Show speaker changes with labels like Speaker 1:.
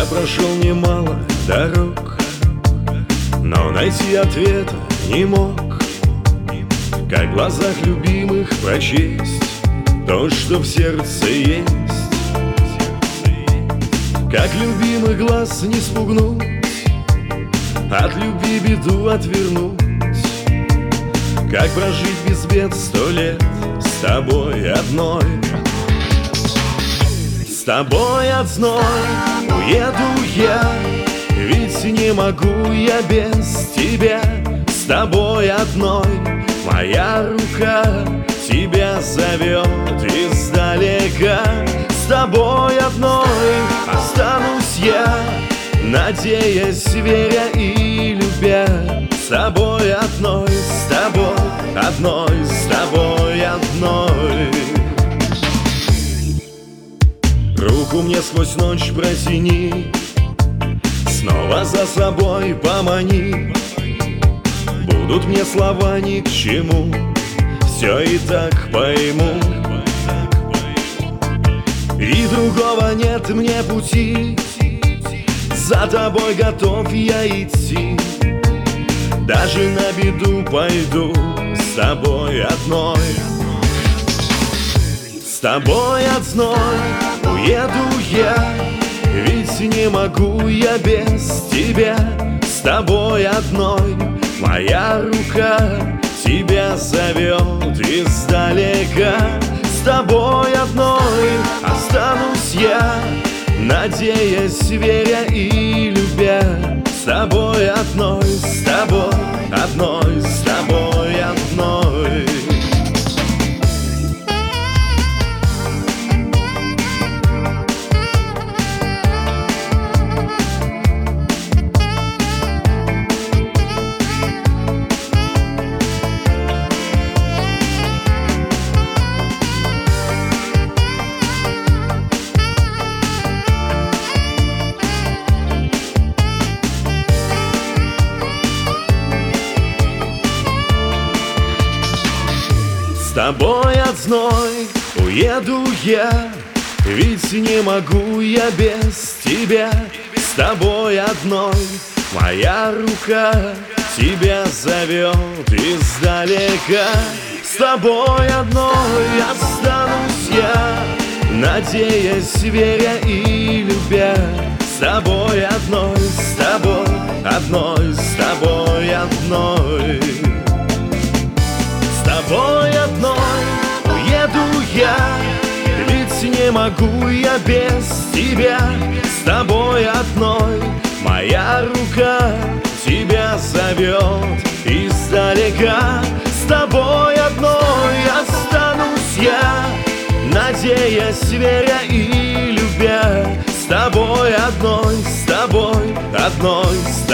Speaker 1: прошел немало дорог, но найти ответа не мог. Как в глазах любимых прочесть то, что в сердце есть. Как любимый глаз не спугнуть, от любви беду отвернуть. Как прожить без бед 100 лет с тобой одной. С тобой одной уеду я, ведь не могу я без тебя. С тобой одной моя рука тебя зовет издалека. С тобой одной останусь я, надеясь, веря и любя. С тобой одной, с тобой одной, с тобой одной. Руку мне сквозь ночь протяни, снова за собой помани. Будут мне слова ни к чему, все и так пойму. И другого нет мне пути, за тобой готов я идти. Даже на беду пойду с тобой одной. С тобой одной уеду я, ведь не могу я без тебя. С тобой одной моя рука тебя зовет издалека. С тобой одной останусь я, надеясь, веря и любя. С тобой одной, с тобой одной, с тобой одной. С тобой одной уеду я, ведь не могу я без тебя. С тобой одной моя рука тебя зовет издалека. С тобой одной останусь я, надеясь, веря и любя. С тобой одной, с тобой одной, с тобой одной. С тобой одной уеду я, ведь не могу я без тебя. С тобой одной моя рука тебя зовет издалека. С тобой одной останусь я, надеясь, веря и любя. С тобой одной, с тобой одной, с